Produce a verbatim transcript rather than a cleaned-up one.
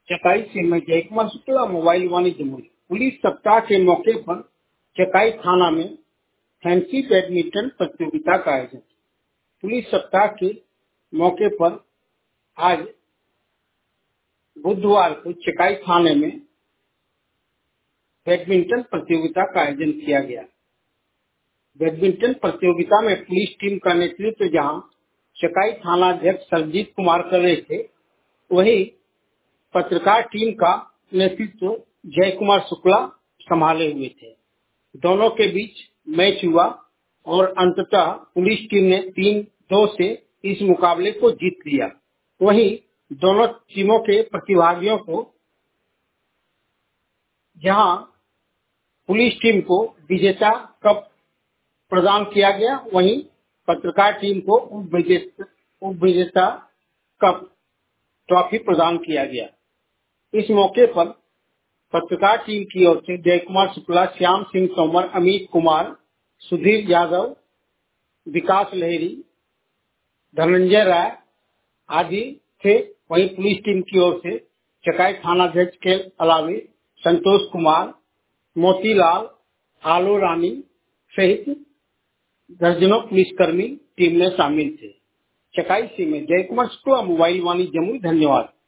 चकाई से मैं जय कुमार शुक्ला, मोबाइल वाणिज्य मूल्य। पुलिस सप्ताह के मौके पर चकाई थाना में फैंसी बैडमिंटन प्रतियोगिता का आयोजन। पुलिस सप्ताह के मौके पर आज बुधवार को चकाई थाने में बैडमिंटन प्रतियोगिता का आयोजन किया गया। बैडमिंटन प्रतियोगिता में पुलिस टीम का नेतृत्व जहां चकाई थाना अध्यक्ष सरजीत कुमार कर रहे थे, वहीं पत्रकार टीम का नेतृत्व जय कुमार शुक्ला संभाले हुए थे। दोनों के बीच मैच हुआ और अंततः पुलिस टीम ने तीन दो से इस मुकाबले को जीत लिया। वहीं दोनों टीमों के प्रतिभागियों को जहां पुलिस टीम को विजेता कप प्रदान किया गया, वहीं पत्रकार टीम को उप विजेता उप विजेता कप ट्रॉफी प्रदान किया गया। इस मौके पर पत्रकार टीम की ओर से जय कुमार शुक्ला, श्याम सिंह तोमर, अमित कुमार, सुधीर यादव, विकास लहरी, धनंजय राय आदि थे। वहीं पुलिस टीम की ओर से चकाई थानाध्यक्ष के अलावे संतोष कुमार, मोतीलाल, आलो रानी सहित दर्जनों पुलिसकर्मी टीम में शामिल थे। चकाई से मैं जय कुमार शुक्ला, मोबाइल वाणिज्य मूल्य। धन्यवाद।